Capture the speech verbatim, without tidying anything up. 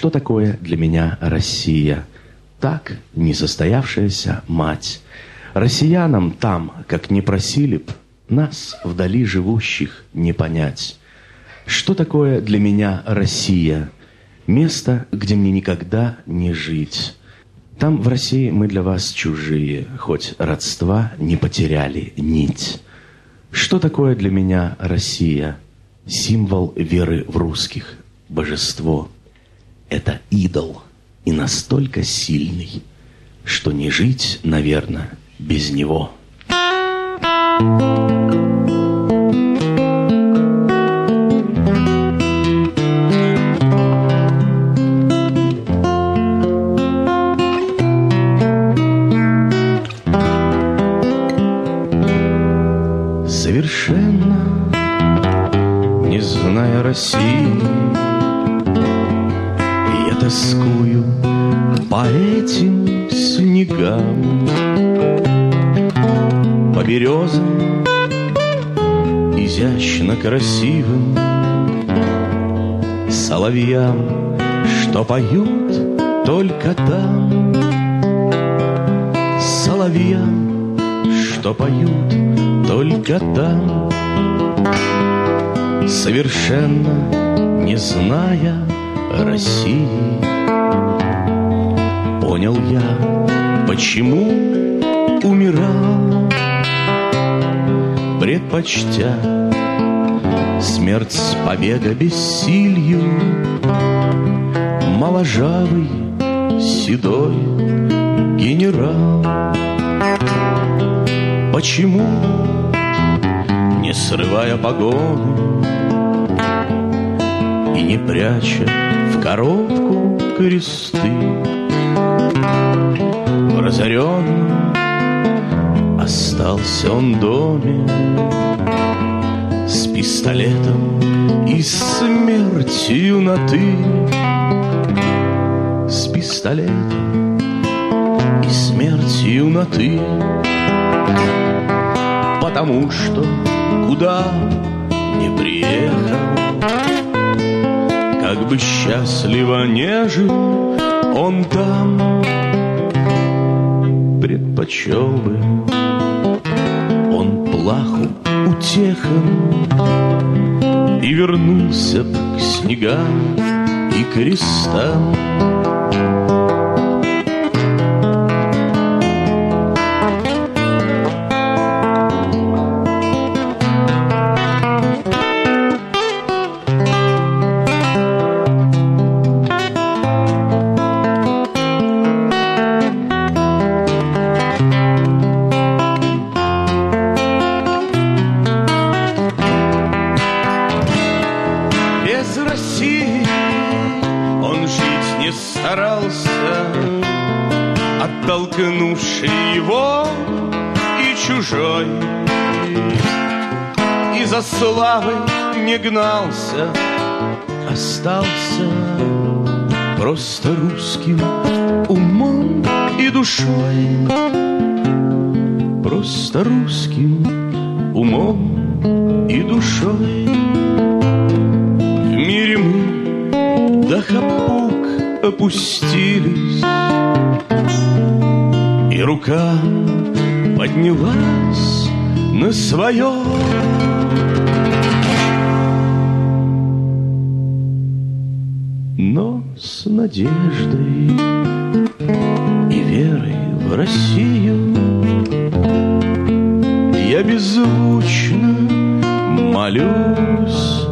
Что такое для меня Россия? Так, несостоявшаяся мать. Россиянам там, как не просили б, нас, вдали живущих, не понять. Что такое для меня Россия? Место, где мне никогда не жить. Там, в России, мы для вас чужие, хоть родства не потеряли нить. Что такое для меня Россия? Символ веры в русских, божество. Это идол, и настолько сильный, что не жить, наверное, без него. Совершенно не зная России, я тоскую по этим снегам, по березам изящно красивым, соловьям, что поют только там, соловьям, что поют только там. Совершенно не зная России, понял я, почему умирал, предпочтя смерть с побега бессилью, моложавый седой генерал. Почему, не срывая погоны и не пряча в коробку кресты, в разоренном остался он доме с пистолетом и смертью на «ты», с пистолетом и смертью на «ты». Потому что куда не приехал, как бы счастливо не жил он там, предпочел бы он плаху утехам и вернулся б к снегам и крестам. Оттолкнувший его и чужой, и за славой не гнался, остался просто русским умом и душой, просто русским умом и душой. В мире мы до хапук опустились, и рука поднялась на свое. Но с надеждой и верой в Россию я беззвучно молюсь